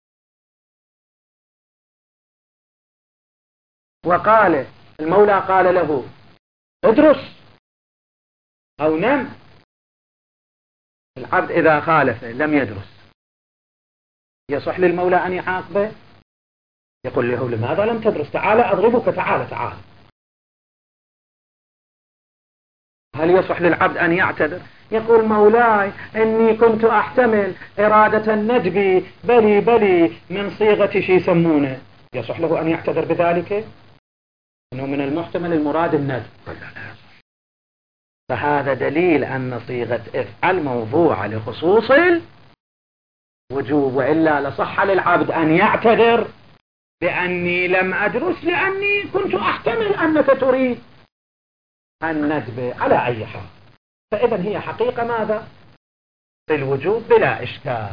[SPEAKER 1] وقال المولى قال له ادرس أو نم، العبد إذا خالف لم يدرس يصح للمولى أن يعاقبه؟ يقول له لماذا لم تدرس؟ تعال أضربك، تعال تعال. هل يصح للعبد أن يعتذر؟ يقول مولاي إني كنت أحتمل إرادة الندب بلي بلي من صيغة شي يسمونه، يصح له أن يعتذر بذلك؟ إنه من المحتمل المراد الندب. فهذا دليل أن صيغة افعل موضوعة لخصوص الوجوب، وإلا لصح للعبد أن يعتذر بأني لم أدرس لأني كنت أحتمل أنك تريد الندب على أي حال. فإذا هي حقيقة ماذا؟ في الوجوب بلا إشكال.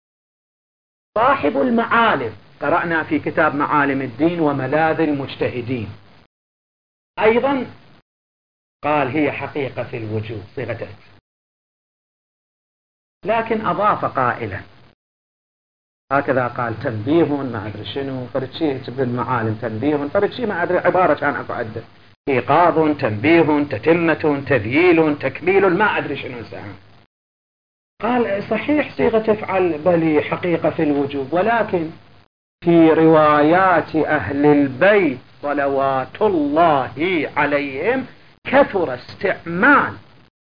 [SPEAKER 1] صاحب المعالم قرأنا في كتاب معالم الدين وملاذ المجتهدين أيضا قال هي حقيقة في الوجوب صيغة، لكن أضاف قائلا هكذا قال تنبيه ما أدري شنو، فرد شيء تبدل المعالم تنبيه، فرد شيء ما أدري عبارة كان أكو عدة، إيقاظ، تنبيه، تتمة، تذييل، تكميل، ما أدري شنو ساعة. قال صحيح صيغة افعل بل حقيقة في الوجوب، ولكن في روايات أهل البيت صلوات الله عليهم كثر استعمال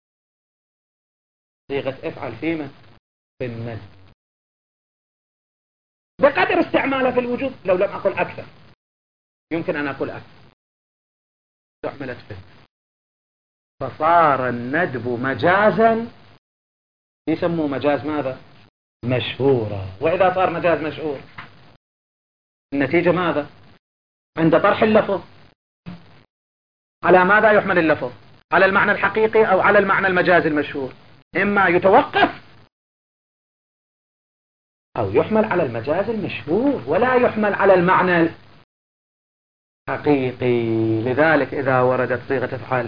[SPEAKER 1] صيغة افعل فيما في الند بقدر استعمالها في الوجوب، لو لم أقل أكثر يمكن أن أقول أكثر استعملت فيه، فصار الندب مجازا يسموه مجاز ماذا؟ مشهورا. وإذا صار مجاز مشهور النتيجة ماذا؟ عند طرح اللفظ على ماذا يحمل اللفظ؟ على المعنى الحقيقي أو على المعنى المجازي المشهور؟ إما يتوقف أو يحمل على المجاز المشهور ولا يحمل على المعنى الحقيقي. لذلك إذا وردت صيغة افعل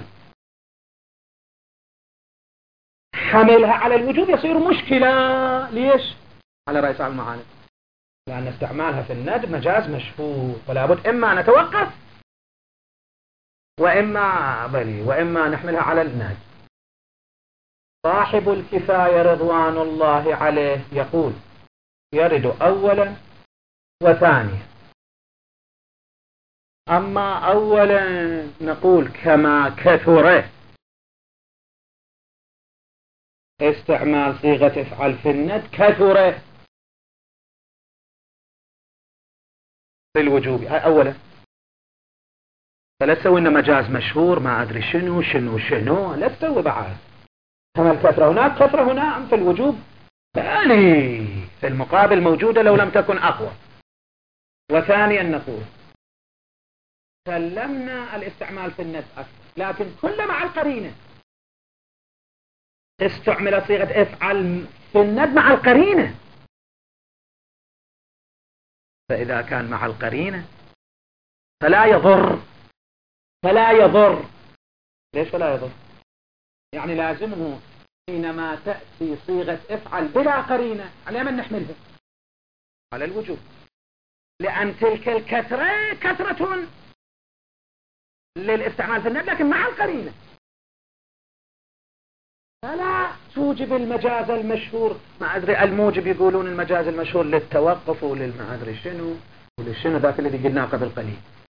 [SPEAKER 1] حملها على الوجوب يصير مشكلة. ليش؟ على رأي صاحب المعاني، لأن استعمالها في الندب مجاز مشهور، ولا بد إما نتوقف وإما بلي وإما نحملها على الندب. صاحب الكفاية رضوان الله عليه يقول يرد أولا وثانيا. أما أولا نقول كما كثر استعمال صيغة افعل في الند كثر في الوجوب أولا، فلا تسوي إن مجاز مشهور ما أدري شنو شنو شنو، لا تسوي بعد كما الكثرة هناك كثرة هنا في الوجوب بالي في المقابل موجودة لو لم تكن أقوى. وثانيا نقول سلمنا الاستعمال في الند أكثر، لكن كل مع القرينة استعمل صيغة افعل في الند مع القرينة، فإذا كان مع القرينة فلا يضر فلا يضر ليش فلا يضر؟ يعني لازمه حينما تأتي صيغة افعل بلا قرينة على من نحملها؟ على الوجوب، لأن تلك الكثرة كثرة للاستعمال في الند لكن مع القرينة، فلا توجب المجاز المشهور. ما أدري الموجب يقولون المجاز المشهور للتوقف وللما أدري شنو وللشنو ذاك الذي قلناه قبل قليل،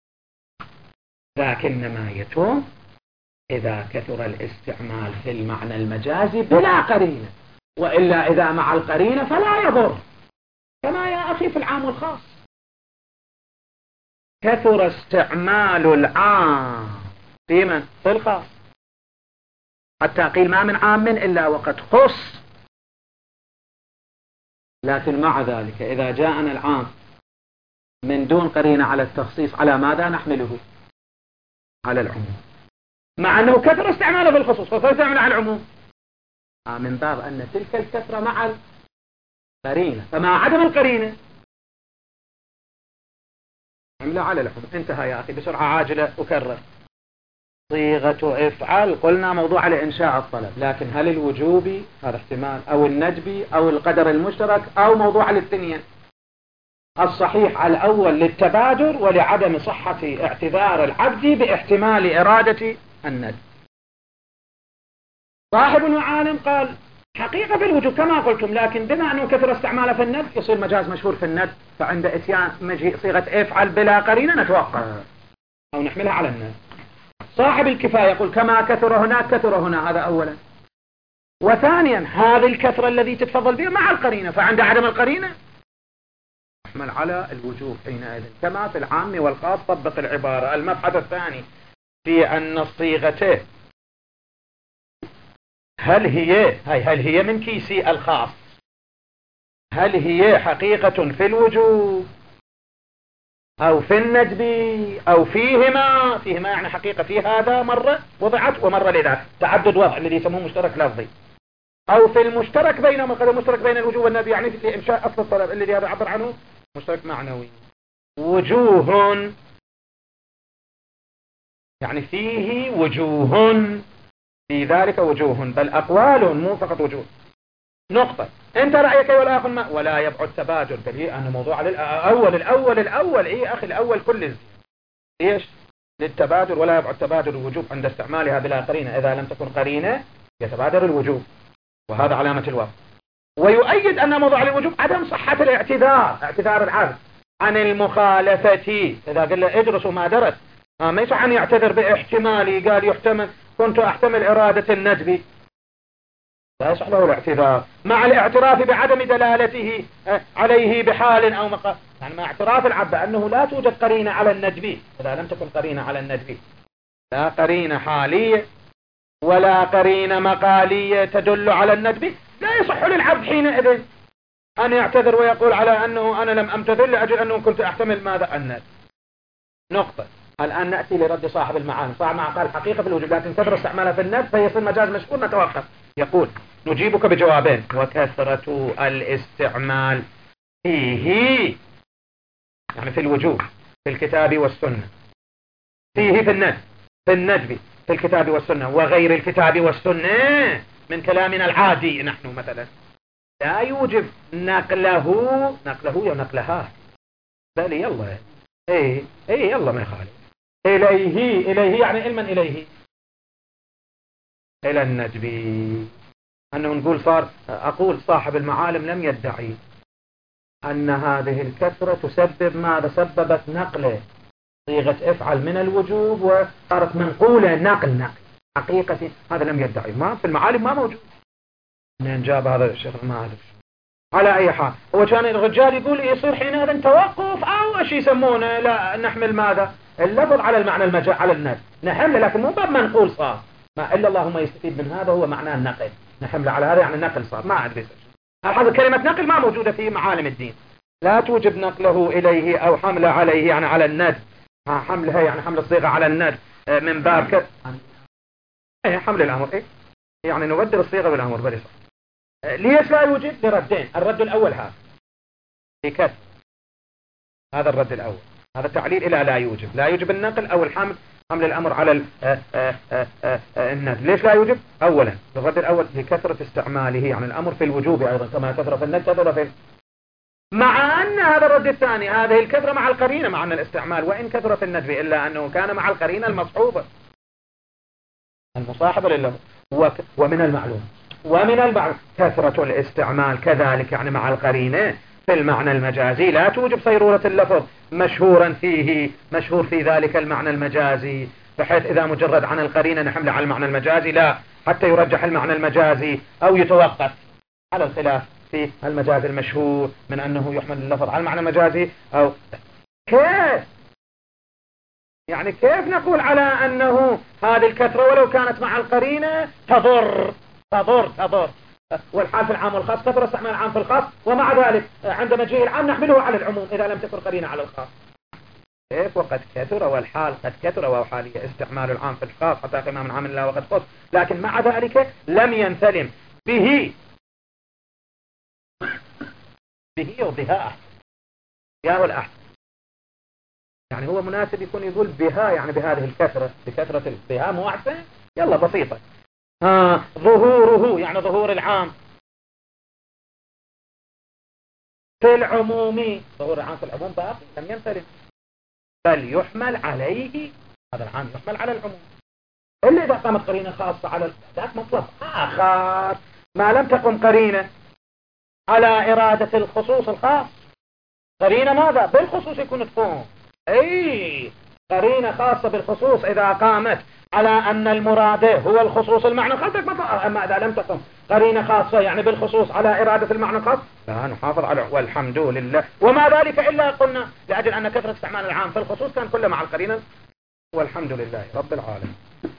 [SPEAKER 1] لكنما يتم إذا كثر الاستعمال في المعنى المجازي بلا قرينة، وإلا إذا مع القرينة فلا يضر، كما يا أخي في العام والخاص كثر استعمال العام في من؟ في الخاص، حتى قيل ما من عام إلا وقد خص، لكن مع ذلك إذا جاءنا العام من دون قرينة على التخصيص على ماذا نحمله؟ على العموم، مع أنه كثر استعماله في الخصوص فاستعمل على العموم من باب أن تلك الكثرة مع القرينة، فمع عدم القرينة عمله على العموم. انتهى يا أخي بسرعة عاجلة أكرر. صيغة افعل قلنا موضوع لإنشاء الطلب، لكن هل الوجوبي هذا احتمال أو الندبي أو القدر المشترك أو موضوع للثنية؟ الصحيح الأول للتبادر ولعدم صحة اعتذار العبد باحتمال إرادة الند. صاحب المعالم قال حقيقة في الوجوب كما قلتم، لكن بما أنه كثر استعماله في الند يصير مجاز مشهور في الند، فعند اتيان مجيء صيغة افعل بلا قرينة نتوقف أو نحملها على الند. صاحب الكفاية يقول كما كثر هناك كثر هنا، هذا أولا. وثانيا هذه الكثرة الذي تتفضل بها مع القرينة، فعند عدم القرينة نحمل على الوجوب حينئذ، كما في العام والخاص طبق العبارة. المبحث الثاني في أن الصيغة هل هي هاي هل هي من كيسي الخاص، هل هي حقيقة في الوجوب أو في الندب أو فيهما؟ فيهما يعني حقيقة في هذا مرة وضعت ومرة لذا، تعدد وضع الذي يسموه مشترك لفظي، أو في المشترك بينهما قد المشترك بين الوجوب والندب يعني في إنشاء أصل الطلب الذي هذا عبر عنه مشترك معنوي. وجوه يعني فيه وجوه، في ذلك وجوه، بل أقوال مو فقط وجوه. نقطة. أنت رأيك والآخر ما ولا يبعد تبادل. دليل أن موضوع الأول الأول الأول إيه أخي الأول كل الزي. إيش للتبادل ولا يبعد تبادل الوجوب عند استعمالها بلا قرينة. إذا لم تكن قرينة يتبادر الوجوب، وهذا علامة الوقت. ويؤيد أن موضوع الوجوب عدم صحة الاعتذار، اعتذار العبد عن المخالفة. إذا قل له ادرس وما درس ما يصح أن يعتذر باحتمالي، قال يحتمل كنت أحتمل إرادة الندب، لا يصح له الاعتذار مع الاعتراف بعدم دلالته عليه بحال أو مقام. يعني مع اعتراف العبد أنه لا توجد قرينة على الندب. إذا لم تكن قرينة على الندب، لا قرينة حالية ولا قرينة مقالية تدل على الندب، لا يصح للعبد حينئذ أن يعتذر ويقول على أنه أنا لم أمتثل لأجل أنه كنت أحتمل ماذا الندب. نقطة. الآن نأتي لرد صاحب المعاني. صاحب المعاني قال حقيقة في الوجود لكن كثرة استعمالها في الندب فيصير مجاز مشهور. نتوقف. يقول نجيبك بجوابين. وكثرة الاستعمال فيه يعني في الوجوب في الكتاب والسنة، فيه في الندب في الندب في الكتاب والسنة وغير الكتاب والسنة من كلامنا العادي نحن مثلا لا يوجب نقله نقله يا نقلها بل يلا ايه ايه يلا ما يخالف اليه اليه يعني علما اليه الى الندب. انه نقول صار اقول صاحب المعالم لم يدعي ان هذه الكثرة تسبب ماذا سببت نقله صيغة افعل من الوجوب وصارت منقولة نقل نقل حقيقة. هذا لم يدعي، ما في المعالم ما موجود. من جاب هذا الشيخ ما أعرف. على أي حال هو كان الرجال يقول يصير حينئذ توقف أو شيء يسمونه لا نحمل ماذا اللفظ على المعنى المجا على الناس نحمله، لكن مو باب منقول صار ما إلا اللهم يستفيد من هذا هو معناه النقل نحمله على هذا يعني النقل صار ما أدري. هذا كلمة نقل ما موجودة في معالم الدين، لا توجب نقله إليه أو حمله عليه يعني على الند. حملها يعني حمل الصيغة على الند من باب ك... ايه حمل الأمر ايه يعني نبدل الصيغة بالأمر بلي صح. ليش لا يوجد؟ لردين. الرد الأول هذا بكث هذا الرد الأول هذا التعليل إلى لا يوجب لا يوجب النقل أو الحمل حمل الأمر على الند. ليش لا يوجب؟ أولا الرد الأول لكثرة استعماله يعني الأمر في الوجوب أيضا كما كثر في الند كثر في مع أن هذا الرد الثاني هذه الكثرة مع القرينة مع أن الاستعمال وإن كثر في الندب إلا أنه كان مع القرينة المصحوبة المصاحبة لله. ومن المعلوم ومن المعلوم كثرة الاستعمال كذلك يعني مع القرينة في المعنى المجازي لا توجب صيرورة اللفظ مشهورا فيه مشهور في ذلك المعنى المجازي، بحيث إذا مجرد عن القرينة نحمل على المعنى المجازي لا حتى يرجح المعنى المجازي أو يتوقف على الخلاف في المجاز المشهور من أنه يحمل اللفظ على المعنى المجازي أو كيف يعني كيف نقول على أنه هذه الكثرة ولو كانت مع القرينة تضر تضر تضر والحال في العام والخاص كثرة استعمال العام في الخاص ومع ذلك عند مجيء العام نحمله على العموم إذا لم تكن قرينة على الخاص. كيف وقد كثر والحال قد كثر وحالية استعمال العام في الخاص حتى قيمة من عام الله وقد خص لكن مع ذلك لم ينسلم به به وبها أحسن بها والأحسن يعني هو مناسب يكون يقول بها يعني بهذه الكثرة بكثرة بها مو أحسن يلا بسيطة. آه ظهوره يعني ظهور العام في العموم ظهور العام في العموم باقي لم ينسلم بل يحمل عليه هذا العام يحمل على العموم إلا إذا قامت قرينة خاصة على ذات مطلب آخر ما لم تقم قرينة على إرادة الخصوص الخاص. قرينة ماذا؟ بالخصوص يكون تقوم أي قرينة خاصة بالخصوص إذا قامت على أن المراد هو الخصوص المعنى الخاص. أما إذا لم تقم قرينة خاصة يعني بالخصوص على إرادة المعنى الخاص لا نحافظ على والحمد لله. وما ذلك إلا قلنا لأجل أن كثرة استعمال العام في الخصوص كان كله مع القرينة والحمد لله رب العالمين.